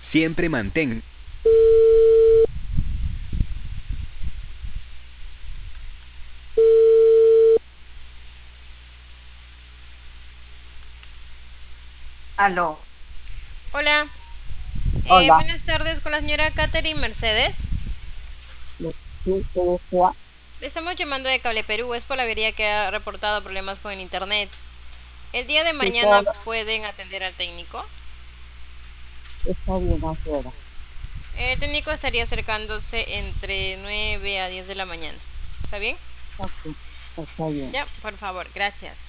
Siempre mantén. Aló, Hola, hola, buenas tardes con la señora Catherine Mercedes. sí, ¿qué desea? Le estamos llamando de Cable Perú, es por la avería que ha reportado problemas con el internet. El día de Sí, mañana todo pueden atender al técnico. está bien, ¿a qué hora? El técnico estaría acercándose entre 9 a 10 de la mañana. ¿Está bien? Ok, está bien. Ya, por favor, gracias.